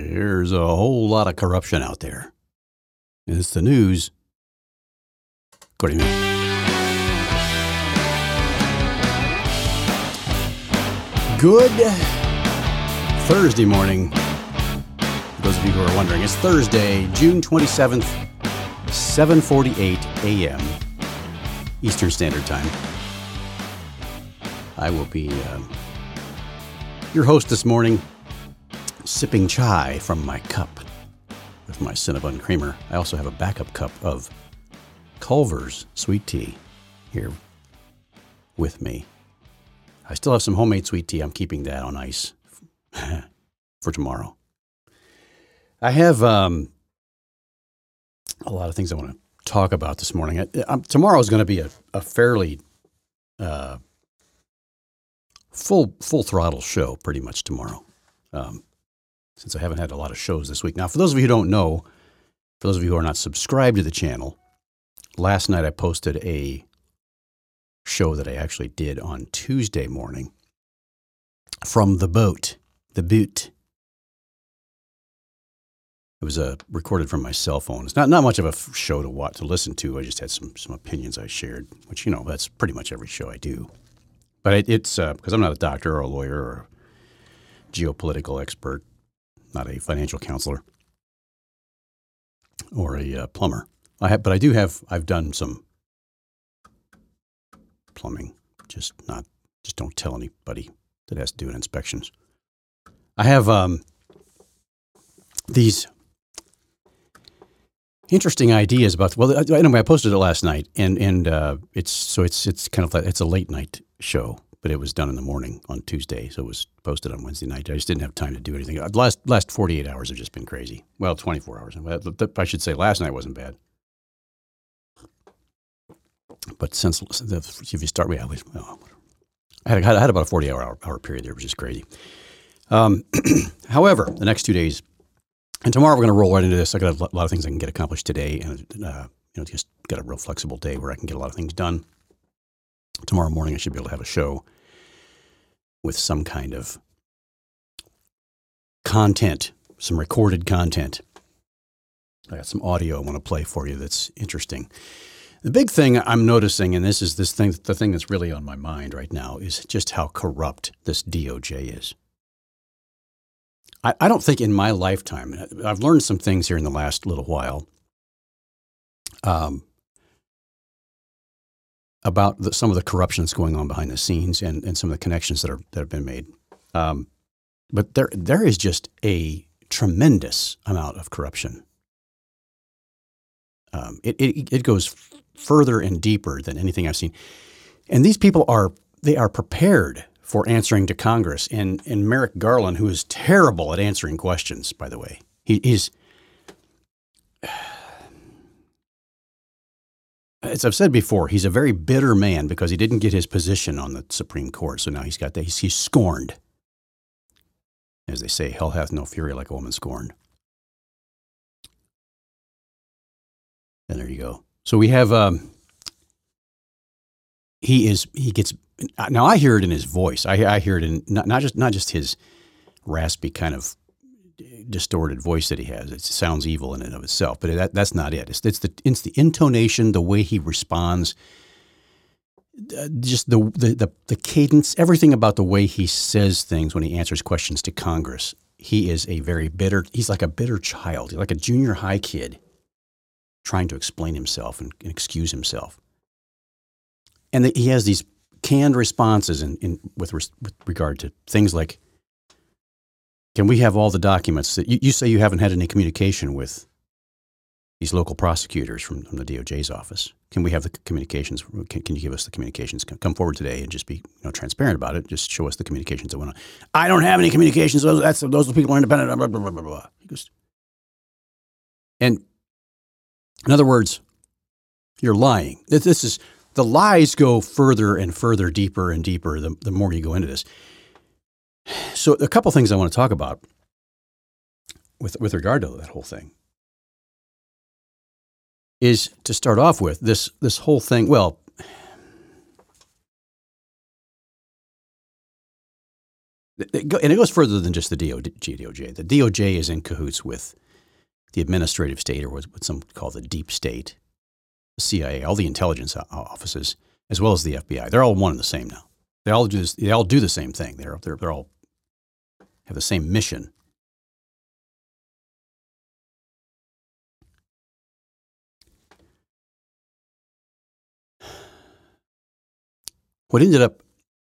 There's a whole lot of corruption out there. It's the news. According to me. Good Thursday morning. For those of you who are wondering, it's Thursday, June 27th, 7:48 a.m. Eastern Standard Time. I will be your host this morning, sipping chai from my cup with my Cinnabon creamer. I also have a backup cup of Culver's sweet tea here with me. I still have some homemade sweet tea. I'm keeping that on ice for tomorrow. I have a lot of things I want to talk about this morning. Tomorrow is going to be a fairly full throttle show pretty much tomorrow. Since I haven't had a lot of shows this week. Now, for those of you who don't know, for those of you who are not subscribed to the channel, last night I posted a show that I actually did on Tuesday morning from the boat. It was recorded from my cell phone. It's not much of a show to listen to. I just had some opinions I shared, which, that's pretty much every show I do. But it's because I'm not a doctor or a lawyer or a geopolitical expert, not a financial counselor or a plumber. I've done some plumbing, just don't tell anybody that has to do inspections. I have these interesting ideas about. Well, anyway, I posted it last night, and it's kind of like it's a late night show. But it was done in the morning on Tuesday, so it was posted on Wednesday night. I just didn't have time to do anything. The last 48 hours have just been crazy. Well, 24 hours. I should say last night wasn't bad. But if you start, I had about a 40-hour period there, which is crazy. However, the next 2 days, and tomorrow we're going to roll right into this. I got a lot of things I can get accomplished today, and just got a real flexible day where I can get a lot of things done. Tomorrow morning, I should be able to have a show with some kind of content, some recorded content. I got some audio I want to play for you that's interesting. The big thing I'm noticing, and the thing that's really on my mind right now, is just how corrupt this DOJ is. I don't think in my lifetime, I've learned some things here in the last little while, about some of the corruption that's going on behind the scenes and some of the connections that have been made. But there is just a tremendous amount of corruption. It goes further and deeper than anything I've seen. And these people are prepared for answering to Congress. And Merrick Garland, who is terrible at answering questions, by the way, he's as I've said before, he's a very bitter man because he didn't get his position on the Supreme Court. So now he's scorned. As they say, hell hath no fury like a woman scorned. And there you go. So we have, now I hear it in his voice. I hear it in not just his raspy kind of distorted voice that he has. It sounds evil in and of itself, but that's not it. It's the intonation, the way he responds, just the cadence, everything about the way he says things when he answers questions to Congress. He is he's like a bitter child. He's like a junior high kid trying to explain himself and excuse himself. And he has these canned responses with regard to things like, can we have all the documents that you say you haven't had any communication with these local prosecutors from the DOJ's office? Can we have the communications? Can you give us the communications? Come forward today and just be transparent about it. Just show us the communications that went on. I don't have any communications. Those people are independent. Blah, blah, blah, blah, blah. And in other words, you're lying. The lies go further and further, deeper and deeper the more you go into this. So a couple things I want to talk about with regard to that whole thing is, to start off with, this whole thing. Well, And it goes further than just the DOJ. The DOJ is in cahoots with the administrative state, or what some call the deep state, the CIA, all the intelligence offices, as well as the FBI. They're all one and the same now. They all do the same thing. They're all have the same mission. What ended up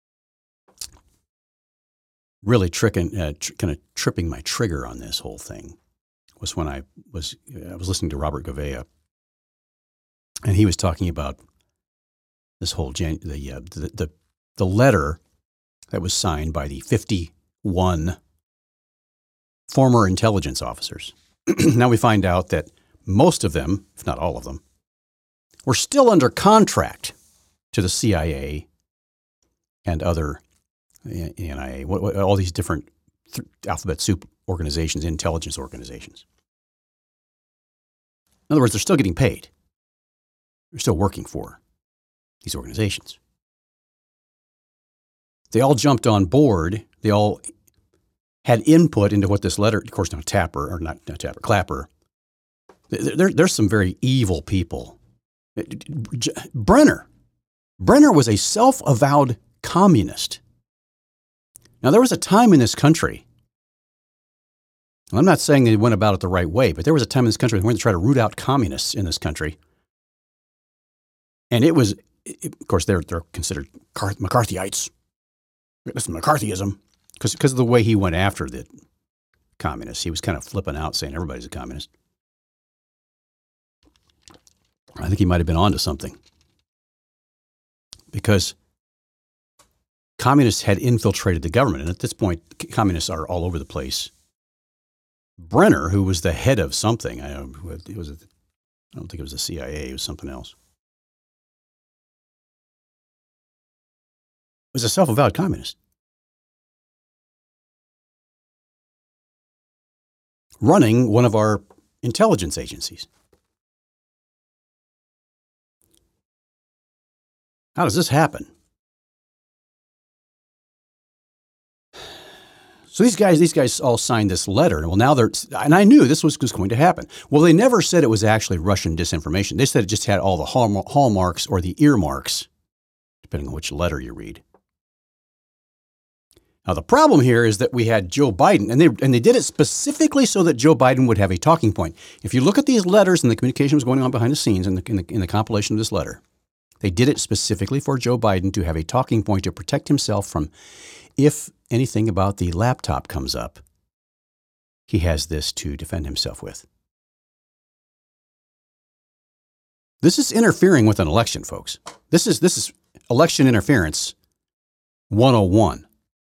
really kind of tripping my trigger on this whole thing was when I was listening to Robert Gouveia, and he was talking about this whole the letter that was signed by the 51 former intelligence officers. Now we find out that most of them, if not all of them, were still under contract to the CIA and other NIA, all these different alphabet soup organizations, intelligence organizations. In other words, they're still getting paid. They're still working for these organizations. They all jumped on board. They all had input into what this letter, of course, Clapper. There's some very evil people. Brenner was a self-avowed communist. Now, there was a time in this country, and I'm not saying they went about it the right way, but there was a time in this country when they try to root out communists in this country. And of course, they're considered McCarthyites. That's McCarthyism, because of the way he went after the communists. He was kind of flipping out, saying everybody's a communist. I think he might have been onto something, because communists had infiltrated the government. And at this point, communists are all over the place. Brenner, who was the head of something, I don't think it was the CIA, it was something else, was a self-avowed communist. Running one of our intelligence agencies. How does this happen? So these guys all signed this letter. Well, now and I knew this was going to happen. Well, they never said it was actually Russian disinformation. They said it just had all the hallmarks or the earmarks, depending on which letter you read. Now, the problem here is that we had Joe Biden, and they did it specifically so that Joe Biden would have a talking point. If you look at these letters and the communication was going on behind the scenes in the compilation of this letter, they did it specifically for Joe Biden to have a talking point to protect himself from, if anything about the laptop comes up, he has this to defend himself with. This is interfering with an election, folks. This is election interference 101.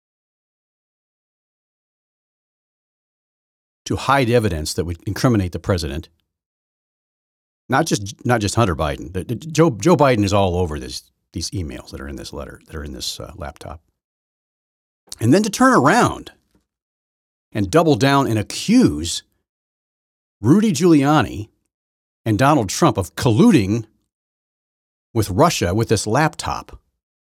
To hide evidence that would incriminate the president. Not just Hunter Biden. Joe Biden is all over these emails that are in this letter, that are in this laptop. And then to turn around and double down and accuse Rudy Giuliani and Donald Trump of colluding with Russia with this laptop.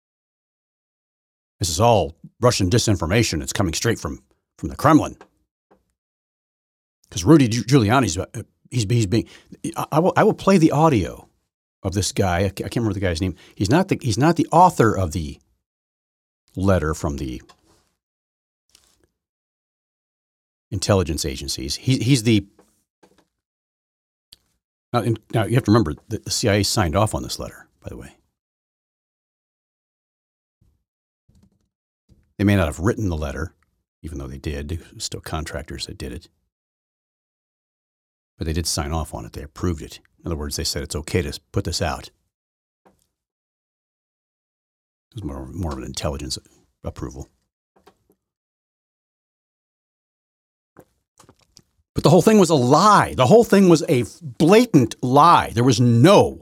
This is all Russian disinformation. It's coming straight from the Kremlin. Because Rudy Giuliani's, he's being. I will play the audio of this guy. I can't remember the guy's name. He's not the author of the letter from the intelligence agencies. He's the. Now you have to remember that the CIA signed off on this letter, by the way. They may not have written the letter, even though they did. They were still contractors that did it. But they did sign off on it. They approved it. In other words, they said it's okay to put this out. It was more of an intelligence approval. But the whole thing was a lie. The whole thing was a blatant lie. There was no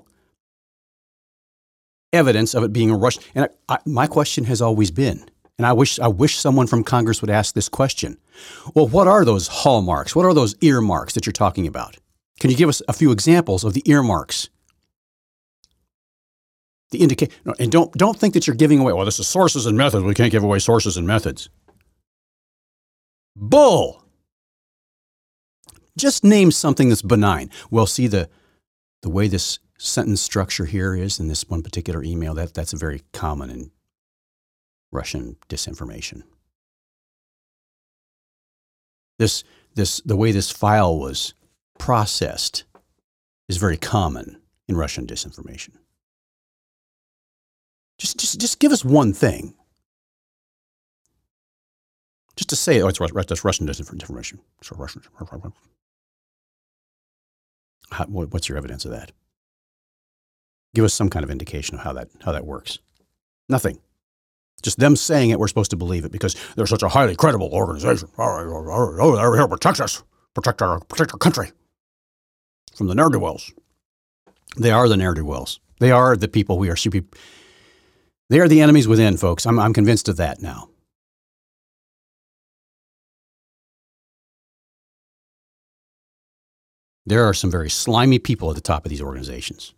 evidence of it being a Russian. And my question has always been, and I wish someone from Congress would ask this question. Well, what are those hallmarks? What are those earmarks that you're talking about? Can you give us a few examples of the earmarks? And don't think that you're giving away, well, this is sources and methods. We can't give away sources and methods. Bull! Just name something that's benign. Well, see, the way this sentence structure here is in this one particular email, that's very common in Russian disinformation. The way this file was processed is very common in Russian disinformation. Just give us one thing. Just to say, that's Russian disinformation. So Russian. What's your evidence of that? Give us some kind of indication of how that works. Nothing. Just them saying it, we're supposed to believe it because they're such a highly credible organization. Oh, they're here to protect us, protect our country from the ne'er-do-wells. They are the ne'er-do-wells. They are the people we are. They are the enemies within, folks. I'm convinced of that now. There are some very slimy people at the top of these organizations.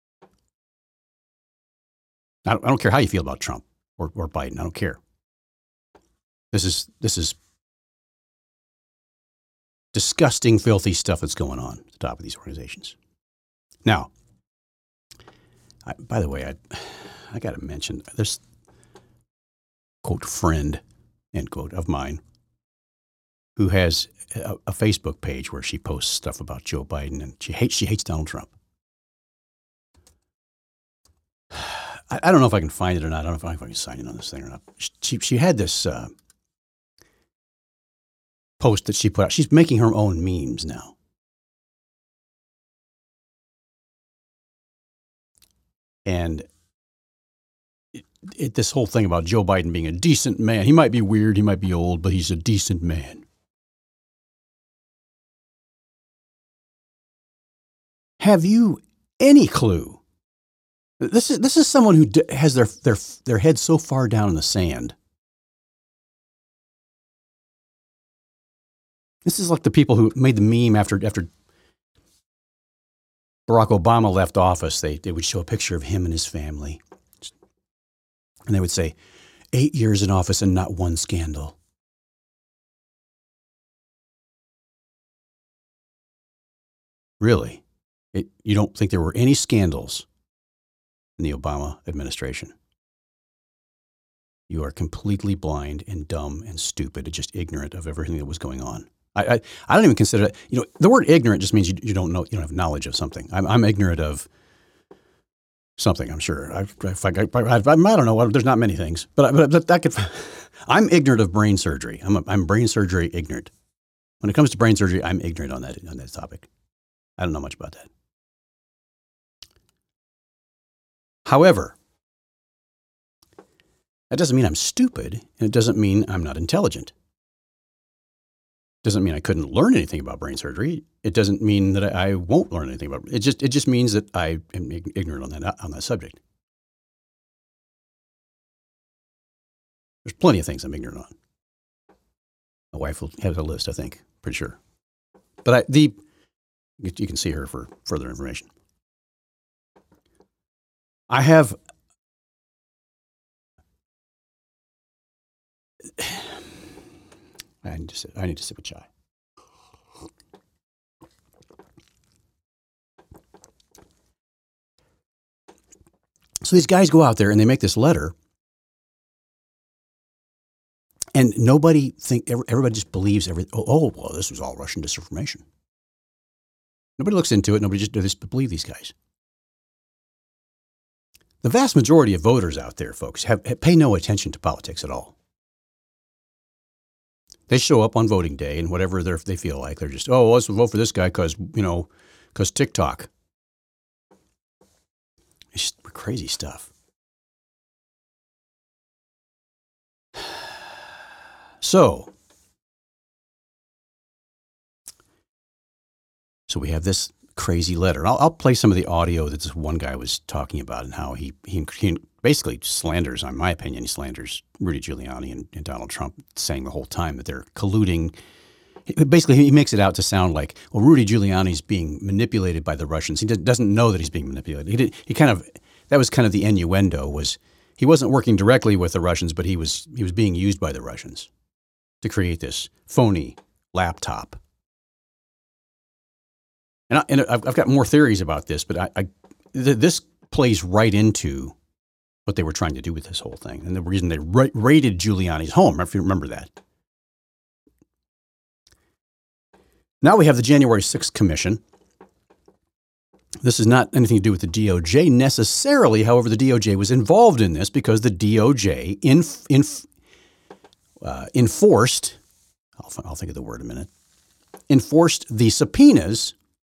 I don't care how you feel about Trump or Biden. I don't care. This is disgusting, filthy stuff that's going on at the top of these organizations. Now, by the way, I got to mention this quote friend end quote of mine who has a Facebook page where she posts stuff about Joe Biden and she hates Donald Trump. I don't know if I can find it or not. I don't know if I can sign in on this thing or not. She had this post that she put out. She's making her own memes now. And this whole thing about Joe Biden being a decent man. He might be weird, he might be old, but he's a decent man. Have you any clue? This is someone who has their head so far down in the sand. This is like the people who made the meme after Barack Obama left office. They would show a picture of him and his family. And they would say, 8 years in office and not one scandal. Really? You don't think there were any scandals in the Obama administration? You are completely blind and dumb and stupid and just ignorant of everything that was going on. I don't even consider it. The word ignorant just means you don't know. You don't have knowledge of something. I'm ignorant of something. I'm sure. I don't know. There's not many things, but that could. I'm ignorant of brain surgery. I'm brain surgery ignorant. When it comes to brain surgery, I'm ignorant on that topic. I don't know much about that. However, that doesn't mean I'm stupid, and it doesn't mean I'm not intelligent. It doesn't mean I couldn't learn anything about brain surgery. It doesn't mean that I won't learn anything about it. It just means that I am ignorant on that subject. There's plenty of things I'm ignorant on. My wife will have a list, I think, pretty sure. But you can see her for further information. I have I need to sip a chai. So these guys go out there and they make this letter, and everybody just believes everything. Oh, well, this was all Russian disinformation. Nobody looks into it. Nobody just believe these guys. The vast majority of voters out there, folks, pay no attention to politics at all. They show up on voting day and whatever they feel like. They're just, let's vote for this guy because TikTok. It's just crazy stuff. So we have this crazy letter. I'll play some of the audio that this one guy was talking about and how he basically slanders, in my opinion, he slanders Rudy Giuliani and Donald Trump, saying the whole time that they're colluding. Basically, he makes it out to sound like, well, Rudy Giuliani's being manipulated by the Russians. He doesn't know that he's being manipulated. That was kind of the innuendo, was he wasn't working directly with the Russians, but he was being used by the Russians. to create this phony laptop. And I've got more theories about this, but this plays right into what they were trying to do with this whole thing, and the reason they raided Giuliani's home, if you remember that. Now we have the January 6th Commission. This is not anything to do with the DOJ necessarily. However, the DOJ was involved in this because the DOJ enforced, I'll think of the word in a minute, enforced the subpoenas.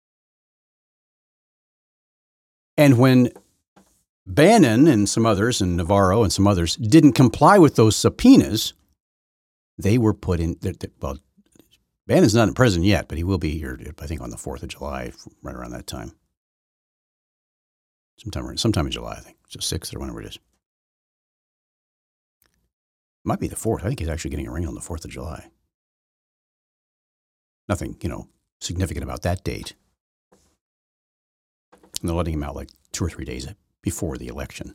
And when Bannon and some others, and Navarro and some others, didn't comply with those subpoenas, they were put in, well, Bannon's not in prison yet, but he will be here, I think, on the 4th of July, right around that time. Sometime in July, I think. It's the 6th or whenever it is. It might be the 4th. I think he's actually getting a ring on the 4th of July. Nothing, significant about that date. And they're letting him out like 2 or 3 days before the election.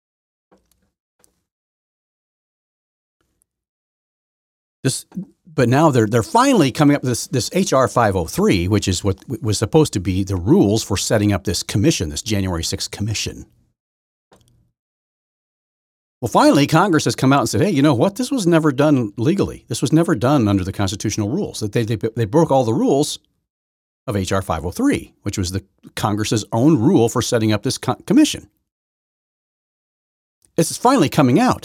But now they're finally coming up with this HR 503, which is what was supposed to be the rules for setting up this commission, this January 6th commission. Well, finally, Congress has come out and said, hey, you know what? This was never done legally. This was never done under the constitutional rules. That they broke all the rules of HR 503, which was the Congress's own rule for setting up this commission. It's finally coming out.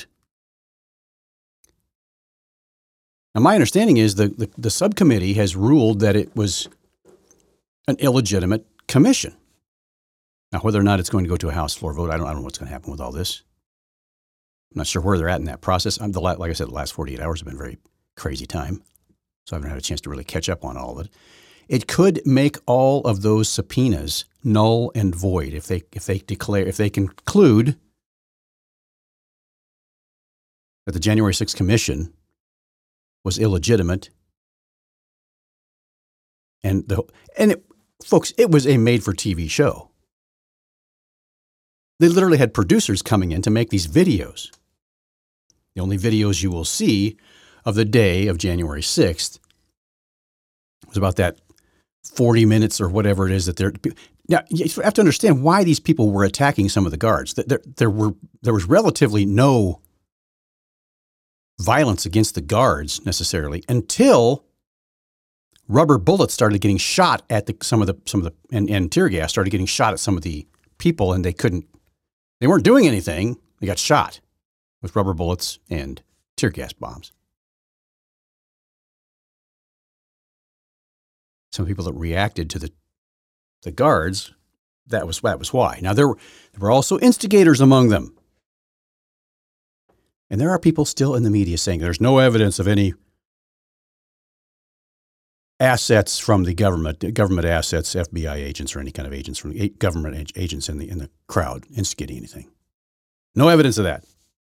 Now, my understanding is the subcommittee has ruled that it was an illegitimate commission. Now, whether or not it's going to go to a House floor vote, I don't know what's going to happen with all this. I'm not sure where they're at in that process. Like I said, the last 48 hours have been a very crazy time, so I haven't had a chance to really catch up on all of it. It could make all of those subpoenas null and void if they conclude that the January 6th Commission was illegitimate, folks, it was a made-for-TV show. They literally had producers coming in to make these videos. The only videos you will see of the day of January 6th was about that 40 minutes or whatever it is that they're. Now, you have to understand why these people were attacking some of the guards. There was relatively no violence against the guards necessarily until rubber bullets started getting shot at and tear gas started getting shot at some of the people, and they weren't doing anything. They got shot with rubber bullets and tear gas bombs. Some people that reacted to the guards, that was why. Now, there were also instigators among them. And there are people still in the media saying there's no evidence of any assets from the government assets, FBI agents or any kind of agents from government agents in the crowd instigating anything. No evidence of that.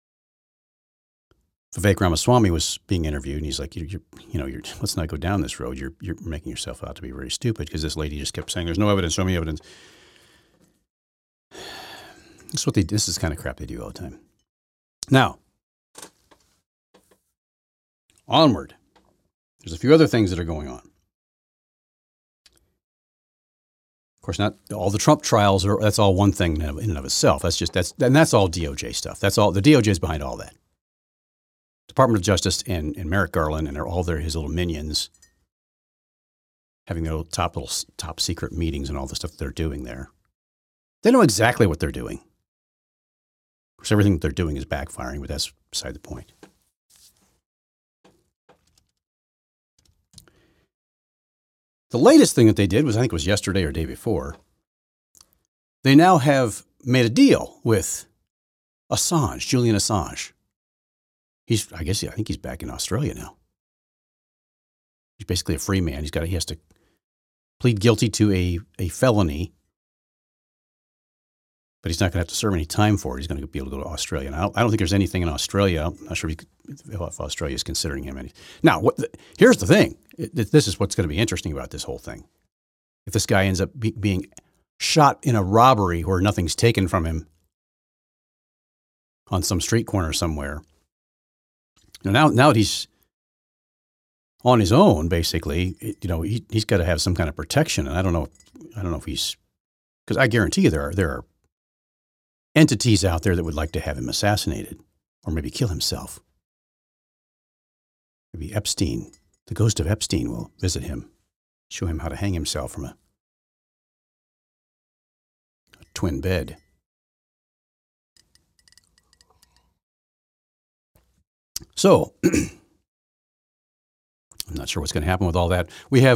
Vivek Ramaswamy was being interviewed, and he's like, let's not go down this road. You're making yourself out to be very stupid, because this lady just kept saying, there's no evidence, show me evidence. This is the kind of crap they do all the time. Now, onward. There's a few other things that are going on. Of course, not all the Trump trials that's all one thing in and of itself. That's all DOJ stuff. That's all. The DOJ is behind all that. Department of Justice and Merrick Garland and his little minions having their top secret meetings and all the stuff they're doing there. They know exactly what they're doing. Of course, everything that they're doing is backfiring, but that's beside the point. The latest thing that they did was, I think it was yesterday or day before, they now have made a deal with Assange, Julian Assange. I think he's back in Australia now. He's basically a free man. He has to plead guilty to a felony, but he's not going to have to serve any time for it. He's going to be able to go to Australia. And I don't think there's anything in Australia. I'm not sure if Australia is considering him any. Now, here's the thing. This is what's going to be interesting about this whole thing. If this guy ends up being shot in a robbery where nothing's taken from him on some street corner somewhere. Now that he's on his own, basically, he's got to have some kind of protection. And I don't know if he's, because I guarantee you there are entities out there that would like to have him assassinated or maybe kill himself. Maybe Epstein, the ghost of Epstein, will visit him, show him how to hang himself from a twin bed. So, I'm not sure what's going to happen with all that. We have,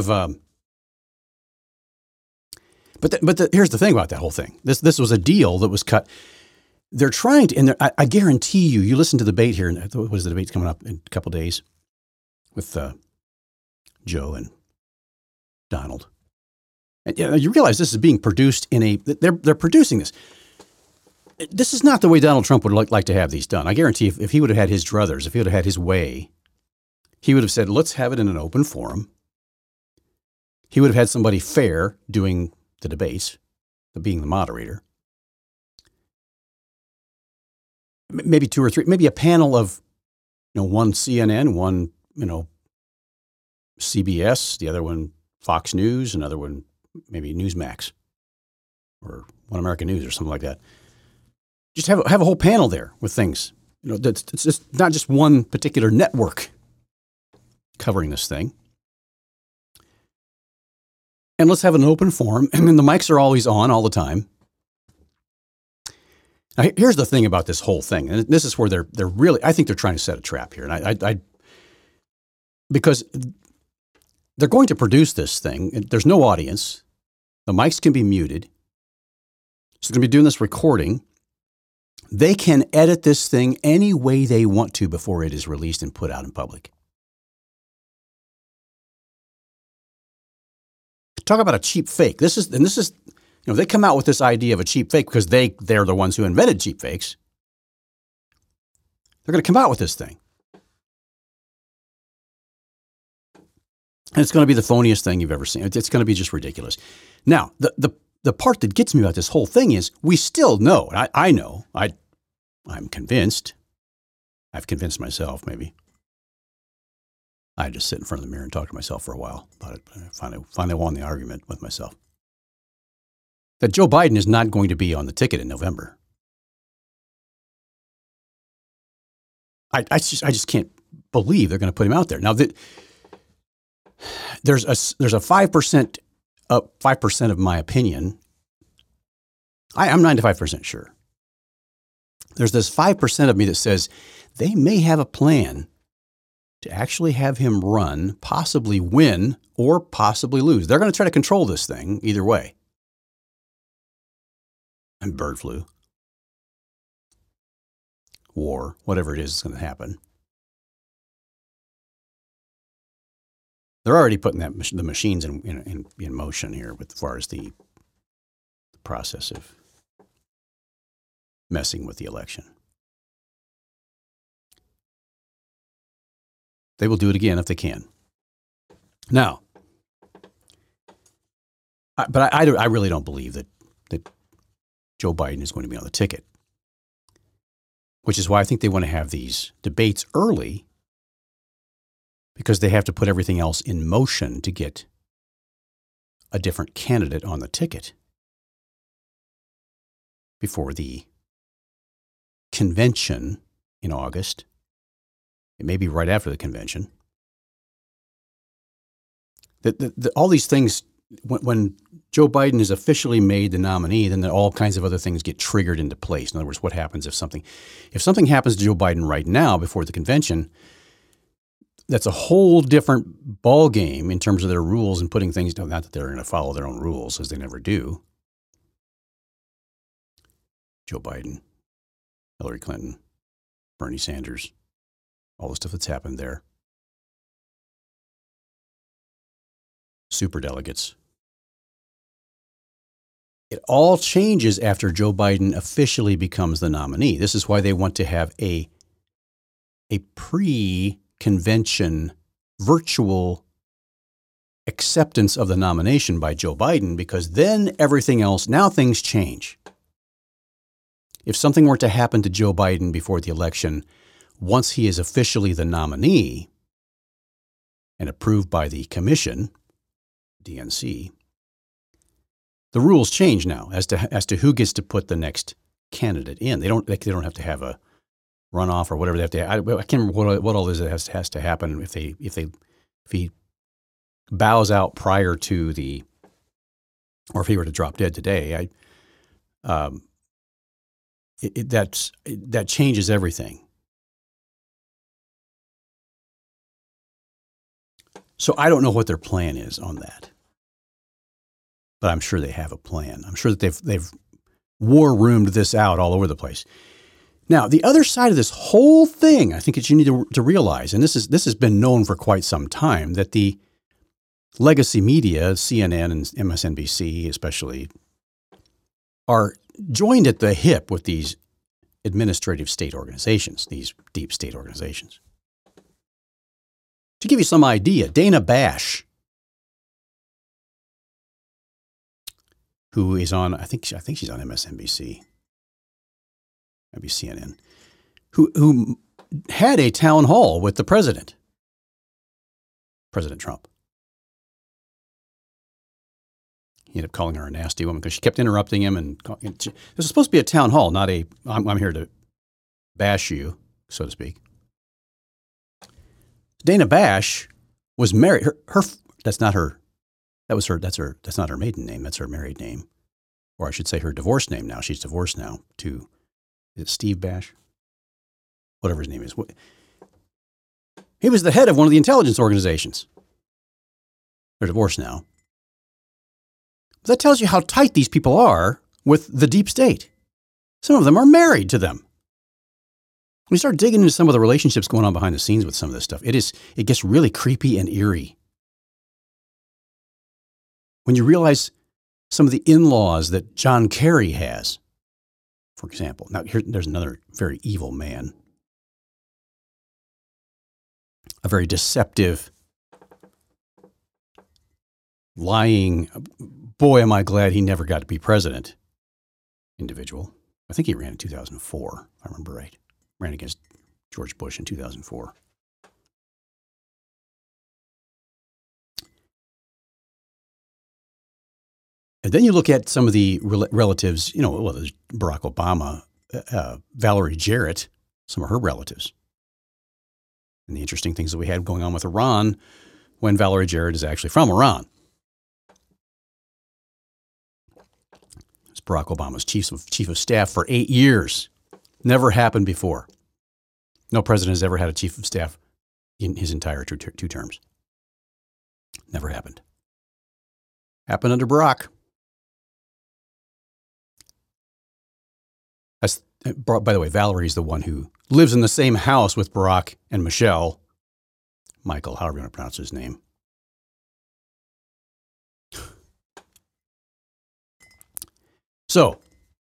here's the thing about that whole thing. This was a deal that was cut. They're trying to, and I guarantee you listen to the debate here, and what is the debate coming up in a couple of days with Joe and Donald. And you realize this is being produced they're producing this. This is not the way Donald Trump would like to have these done. I guarantee if he would have had his druthers, if he would have had his way, he would have said, let's have it in an open forum. He would have had somebody fair doing the debates, being the moderator. Maybe two or three, maybe a panel of, one CNN, one, CBS, the other one Fox News, another one maybe Newsmax or One American News or something like that. Just have a whole panel there with things. It's just not just one particular network covering this thing. And let's have an open forum. And then the mics are always on all the time. Now, here's the thing about this whole thing. And this is where they're really, I think they're trying to set a trap here. And because they're going to produce this thing. There's no audience. The mics can be muted. So they're going to be doing this recording. They can edit this thing any way they want to before it is released and put out in public. Talk about a cheap fake. This is they come out with this idea of a cheap fake because they're the ones who invented cheap fakes. They're going to come out with this thing. And it's going to be the phoniest thing you've ever seen. It's going to be just ridiculous. Now, the part that gets me about this whole thing is we still know, and I know, I'm convinced. I've convinced myself, maybe. I just sit in front of the mirror and talk to myself for a while about it. I finally won the argument with myself. That Joe Biden is not going to be on the ticket in November. I just can't believe they're going to put him out there. Now, there's a 5% of my opinion. I'm 95% sure. There's this 5% of me that says they may have a plan to actually have him run, possibly win, or possibly lose. They're going to try to control this thing either way. And bird flu, war, whatever it is going to happen. They're already putting the machines in motion here as far as the process of messing with the election. They will do it again if they can. Now, I really don't believe that Joe Biden is going to be on the ticket, which is why I think they want to have these debates early, because they have to put everything else in motion to get a different candidate on the ticket before the convention in August. It may be right after the convention. All these things, when Joe Biden is officially made the nominee, then all kinds of other things get triggered into place. In other words, what happens if something happens to Joe Biden right now before the convention? That's a whole different ball game in terms of their rules and putting things down. Not that they're going to follow their own rules, as they never do. Joe Biden, Hillary Clinton, Bernie Sanders, all the stuff that's happened there. Superdelegates. It all changes after Joe Biden officially becomes the nominee. This is why they want to have a pre-convention virtual acceptance of the nomination by Joe Biden, because then everything else, now things change. If something were to happen to Joe Biden before the election, once he is officially the nominee, and approved by the commission, DNC, the rules change now as to who gets to put the next candidate in. They don't have to have a runoff or whatever they have to. I can't remember what all this has to happen if he bows out prior to the, or if he were to drop dead today. That changes everything. So I don't know what their plan is on that, but I'm sure they have a plan. I'm sure that they've war roomed this out all over the place. Now, the other side of this whole thing, I think that you need to realize, and this has been known for quite some time, that the legacy media, CNN and MSNBC especially, are joined at the hip with these administrative state organizations, these deep state organizations. To give you some idea, Dana Bash, who is on, I think she's on MSNBC, maybe CNN, who had a town hall with the President Trump. He ended up calling her a nasty woman because she kept interrupting him. And this was supposed to be a town hall, not a, I'm here to bash you, so to speak. Dana Bash was married. That's not her maiden name. That's her married name. Or I should say her divorce name now. She's divorced now to, is it Steve Bash? Whatever his name is. He was the head of one of the intelligence organizations. They're divorced now. That tells you how tight these people are with the deep state. Some of them are married to them. When you start digging into some of the relationships going on behind the scenes with some of this stuff, it gets really creepy and eerie. When you realize some of the in-laws that John Kerry has, for example. Now, there's another very evil man. A very deceptive, lying, boy, am I glad he never got to be president individual. I think he ran in 2004, if I remember right. Ran against George Bush in 2004. And then you look at some of the relatives, there's Barack Obama, Valerie Jarrett, some of her relatives. And the interesting things that we had going on with Iran when Valerie Jarrett is actually from Iran. It's Barack Obama's chief of staff for 8 years. Never happened before. No president has ever had a chief of staff in his entire two terms. Never happened. Happened under Barack. By the way, Valerie's the one who lives in the same house with Barack and Michael, however you want to pronounce his name. So,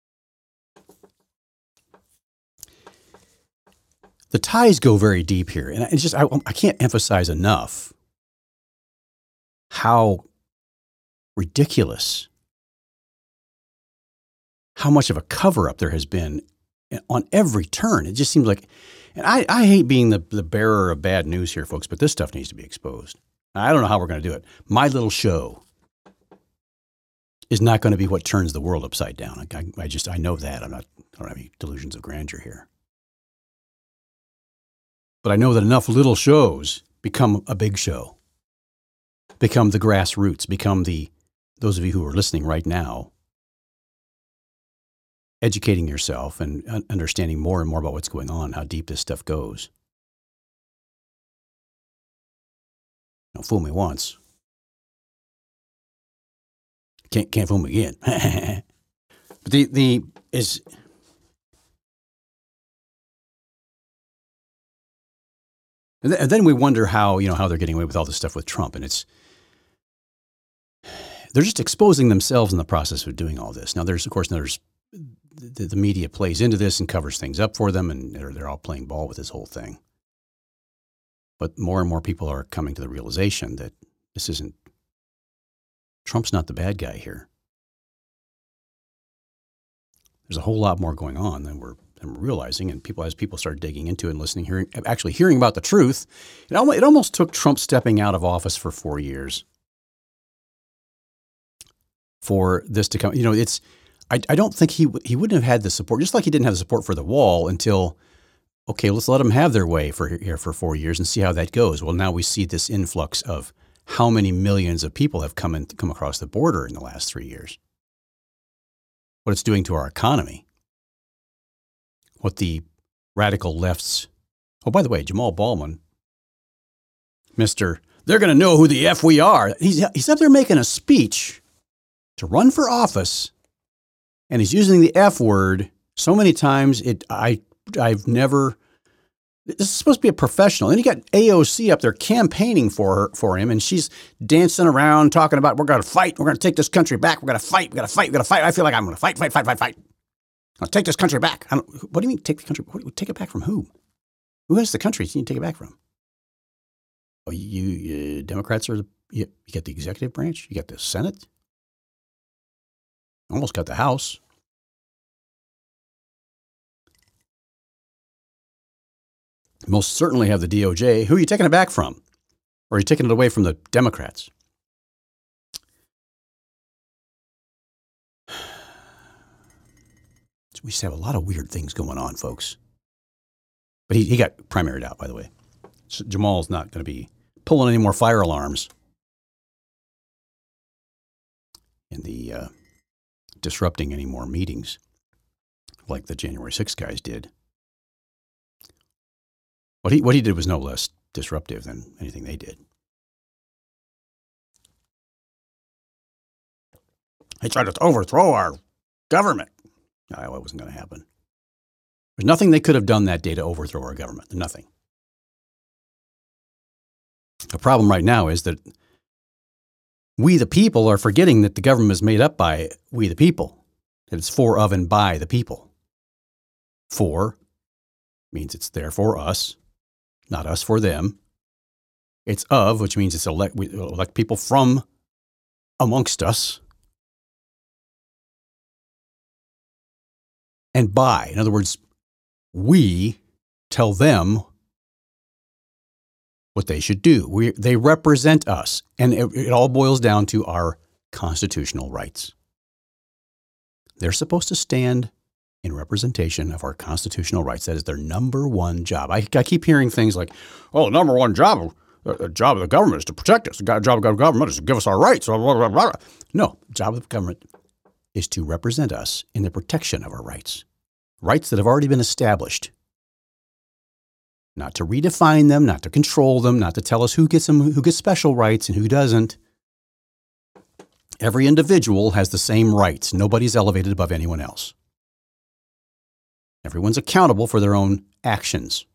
the ties go very deep here. And it's just, I can't emphasize enough how ridiculous, how much of a cover-up there has been on every turn. It just seems like, and I hate being the bearer of bad news here, folks, but this stuff needs to be exposed. I don't know how we're going to do it. My little show is not going to be what turns the world upside down. I know that. I don't have any delusions of grandeur here. But I know that enough little shows become a big show, become the grassroots, become those of you who are listening right now, educating yourself and understanding more and more about what's going on, how deep this stuff goes. Don't fool me once. Can't fool me again. But and then we wonder how they're getting away with all this stuff with Trump, and they're just exposing themselves in the process of doing all this. Now, there's the media plays into this and covers things up for them, and they're all playing ball with this whole thing. But more and more people are coming to the realization that Trump's not the bad guy here. There's a whole lot more going on than we're I'm realizing, and as people started digging into it and listening, hearing about the truth, it almost took Trump stepping out of office for 4 years for this to come. I don't think he wouldn't have had the support, just like he didn't have the support for the wall until, okay, let's let them have their way for 4 years and see how that goes. Well, now we see this influx of how many millions of people have come across the border in the last 3 years. What it's doing to our economy. What the radical lefts. Oh, by the way, Jamal Baldwin, they're going to know who the F we are. He's up there making a speech to run for office, and he's using the F word so many times. I've never. This is supposed to be a professional. And you got AOC up there campaigning for him, and she's dancing around talking about, we're going to fight. We're going to take this country back. We're going to fight. We're going to fight. We're going to fight. I feel like I'm going to fight. I'll take this country back. What do you mean take the country? Take it back from who? Who has the country you take it back from? Oh, you Democrats you got the executive branch. You got the Senate. Almost got the House. Most certainly have the DOJ. Who are you taking it back from? Or are you taking it away from the Democrats? We just have a lot of weird things going on, folks. But he got primaried out, by the way. So Jamal's not going to be pulling any more fire alarms and disrupting any more meetings like the January 6th guys did. What he did was no less disruptive than anything they did. They tried to overthrow our government. No, that wasn't going to happen. There's nothing they could have done that day to overthrow our government. Nothing. The problem right now is that we, the people, are forgetting that the government is made up by we, the people. That it's for, of, and by the people. For means it's there for us, not us for them. It's of, which means we elect people from amongst us. And by, in other words, we tell them what they should do. They represent us. And it all boils down to our constitutional rights. They're supposed to stand in representation of our constitutional rights. That is their number one job. I keep hearing things like, oh, the number one job of the government is to protect us. The job of the government is to give us our rights. No, the job of the government is to represent us in the protection of our rights. Rights that have already been established. Not to redefine them, not to control them, not to tell us who gets them, who gets special rights and who doesn't. Every individual has the same rights. Nobody's elevated above anyone else. Everyone's accountable for their own actions.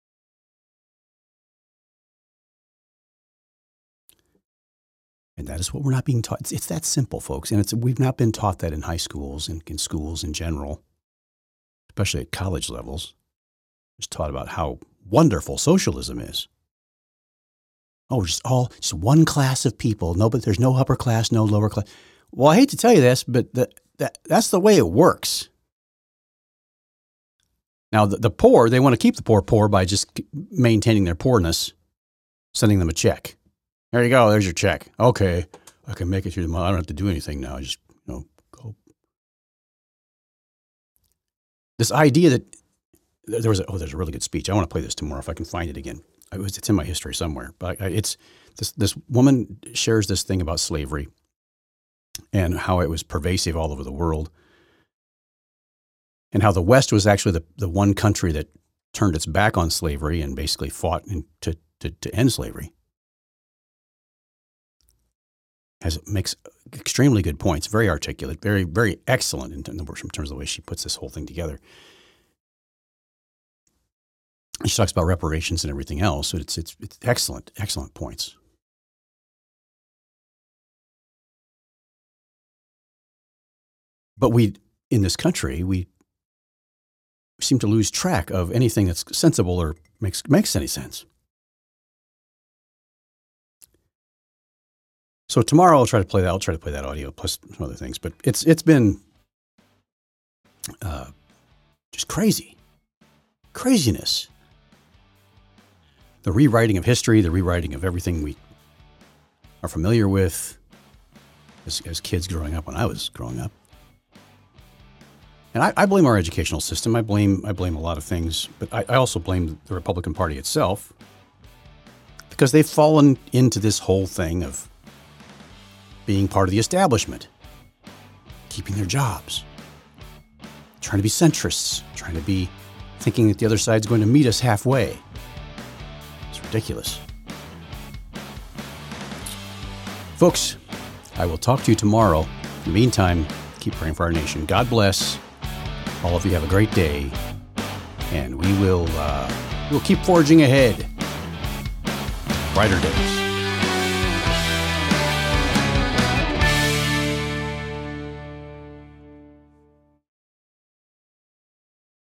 And that is what we're not being taught. It's that simple, folks. And we've not been taught that in high schools and in schools in general, especially at college levels. Just taught about how wonderful socialism is. Oh, just one class of people. No, but there's no upper class, no lower class. Well, I hate to tell you this, but that's the way it works. Now, the poor, they want to keep the poor by just maintaining their poorness, sending them a check. There you go. There's your check. Okay, I can make it through the month. I don't have to do anything now. I just go. This idea that there's a really good speech. I want to play this tomorrow if I can find it again. It's in my history somewhere. But it's this woman shares this thing about slavery and how it was pervasive all over the world, and how the West was actually the one country that turned its back on slavery and basically fought to end slavery. Makes extremely good points, very articulate, very, very excellent in terms of the way she puts this whole thing together. She talks about reparations and everything else. So it's excellent points. But in this country, we seem to lose track of anything that's sensible or makes any sense. So tomorrow I'll try to play that audio plus some other things. But it's been just crazy. Craziness. The rewriting of history, the rewriting of everything we are familiar with as kids growing up when I was growing up. And I blame our educational system. I blame a lot of things, but I also blame the Republican Party itself because they've fallen into this whole thing of being part of the establishment, keeping their jobs, trying to be centrists, trying to be thinking that the other side's going to meet us halfway. It's ridiculous. Folks, I will talk to you tomorrow. In the meantime, keep praying for our nation. God bless. All of you have a great day, and we'll keep forging ahead. Brighter days.